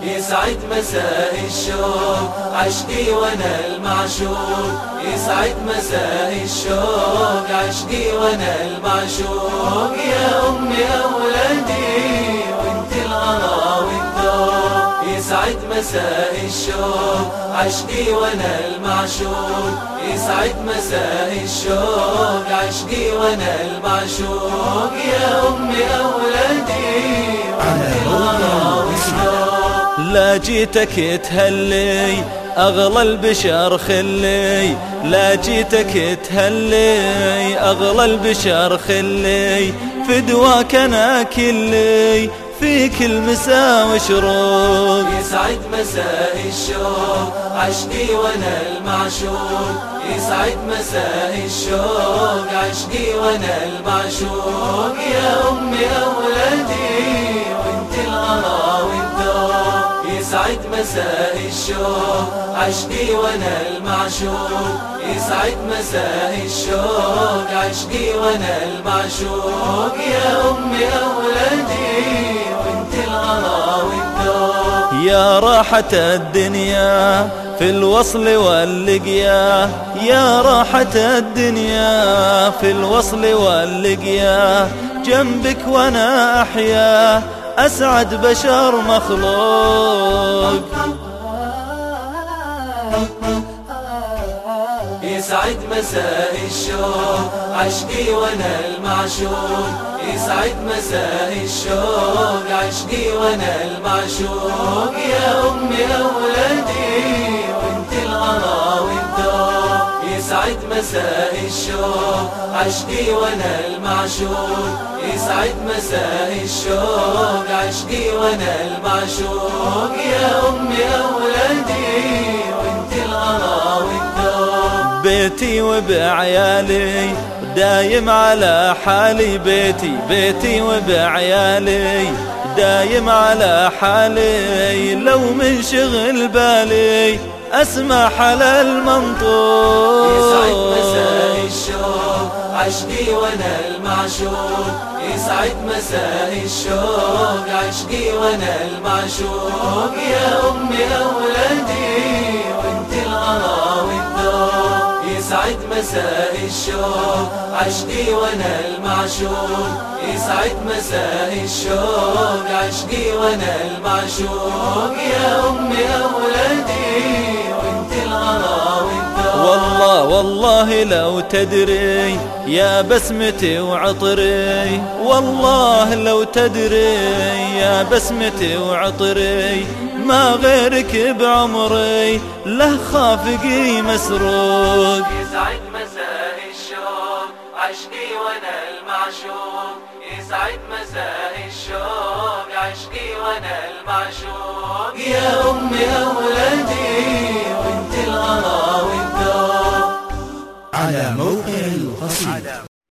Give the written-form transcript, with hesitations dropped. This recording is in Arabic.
يسعد مساء الشوق عشقي وانا المعشوق، يسعد مساء الشوق عشقي وانا المعشوق. يا امي اولادي وانت الغلا والذوق، يسعد مساء الشوق عشقي وانا المعشوق، يسعد مساء الشوق عشقي وانا المعشوق. يا امي اولادي وانت الغلا والذوق. لا جيتك تهلي أغلى البشر خلي، لا جيتك تهلي أغلى البشر خلي، فدواك أنا كلي في كل مساء وشروق. يسعد مساء الشوق عشقي وانا المعشوق، يسعد مساء الشوق عشقي وانا المعشوق. يا امي اولادي وانت الغلا والذوق، يسعد مساء الشوق عشقي وانا المعشوق، يسعد مساء الشوق عشقي وانا المعشوق. يا امي اولادي وانت الغلا والذوق. يا راحة الدنيا في الوصل واللقيا، يا راحة الدنيا في الوصل واللقيا، جنبك وانا احيا أسعد بشر مخلوق. يسعد مساء الشوق عشقي وانا المعشوق، يسعد مساء الشوق عشقي وانا المعشوق. يا امي اولادي وانت الغلا والذوق، يسعد مساء الشوق عشقي وانا المعشوق، يسعد مساء الشوق عشقي وانا المعشوق. يا امي اولادي وانت الغلا والذوق. بيتي وبعيالي دايم على حالي، بيتي وبعيالي دايم على حالي، لو من شغل بالي اسمع على المنطوق. يسعد مساء الشوق عشقي وانا المعشوق، يسعد مساء الشوق عشقي وانا المعشوق. يا امي اولادي وانت الغلا والذوق، يسعد مساء الشوق عشقي وانا المعشوق، يسعد مساء الشوق عشقي وانا المعشوق. يا امي اولادي وانت الغلا والذوق. والله لو تدري يا بسمتي وعطري، والله لو تدري يا بسمتي وعطري، ما غيرك بعمري له خافقي مسروق. يسعد مساء الشوق عشقي وانا المعشوق، يسعد مساء الشوق عشقي وانا المعشوق. يا امي اولادي